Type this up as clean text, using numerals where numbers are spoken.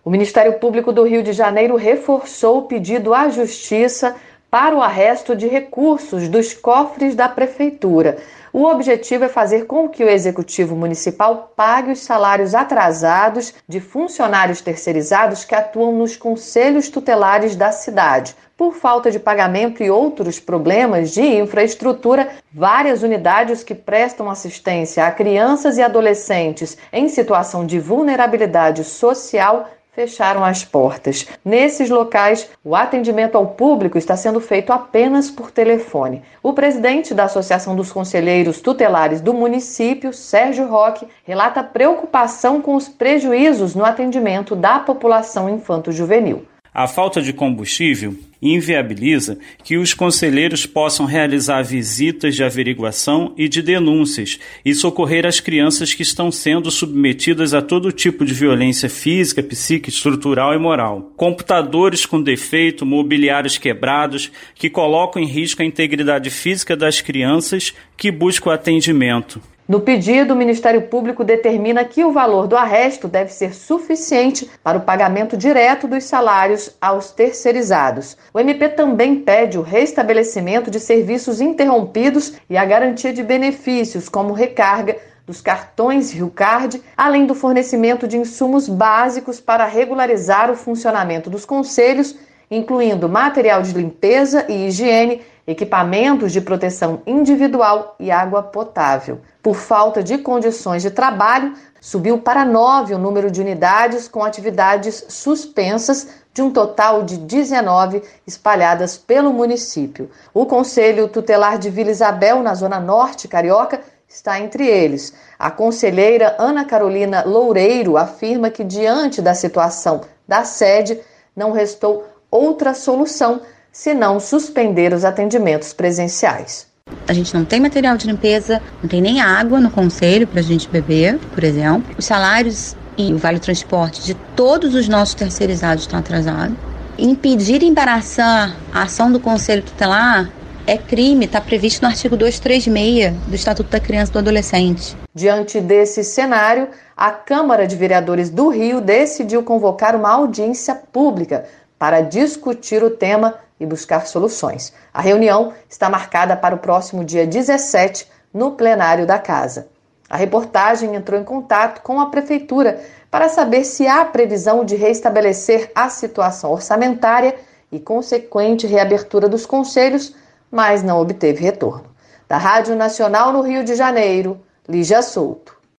O Ministério Público do Rio de Janeiro reforçou o pedido à Justiça para o arresto de recursos dos cofres da Prefeitura. O objetivo é fazer com que o Executivo Municipal pague os salários atrasados de funcionários terceirizados que atuam nos conselhos tutelares da cidade. Por falta de pagamento e outros problemas de infraestrutura, várias unidades que prestam assistência a crianças e adolescentes em situação de vulnerabilidade social fecharam as portas. Nesses locais, o atendimento ao público está sendo feito apenas por telefone. O presidente da Associação dos Conselheiros Tutelares do município, Sérgio Roque, relata preocupação com os prejuízos no atendimento da população infanto-juvenil. A falta de combustível inviabiliza que os conselheiros possam realizar visitas de averiguação e de denúncias e socorrer as crianças que estão sendo submetidas a todo tipo de violência física, psíquica, estrutural e moral. Computadores com defeito, mobiliários quebrados, que colocam em risco a integridade física das crianças que buscam atendimento. No pedido, o Ministério Público determina que o valor do arresto deve ser suficiente para o pagamento direto dos salários aos terceirizados. O MP também pede o restabelecimento de serviços interrompidos e a garantia de benefícios, como recarga dos cartões RioCard, além do fornecimento de insumos básicos para regularizar o funcionamento dos conselhos, incluindo material de limpeza e higiene, equipamentos de proteção individual e água potável. Por falta de condições de trabalho, subiu para 9 o número de unidades com atividades suspensas, de um total de 19 espalhadas pelo município. O Conselho Tutelar de Vila Isabel, na Zona Norte Carioca, está entre eles. A conselheira Ana Carolina Loureiro afirma que, diante da situação da sede, não restou outra solução senão suspender os atendimentos presenciais. A gente não tem material de limpeza, não tem nem água no conselho para a gente beber, por exemplo. Os salários e o vale-transporte de todos os nossos terceirizados estão atrasados. Impedir e embaraçar a ação do Conselho Tutelar é crime, está previsto no artigo 236 do Estatuto da Criança e do Adolescente. Diante desse cenário, a Câmara de Vereadores do Rio decidiu convocar uma audiência pública para discutir o tema e buscar soluções. A reunião está marcada para o próximo dia 17, no plenário da Casa. A reportagem entrou em contato com a Prefeitura para saber se há previsão de restabelecer a situação orçamentária e consequente reabertura dos conselhos, mas não obteve retorno. Da Rádio Nacional no Rio de Janeiro, Lígia Souto.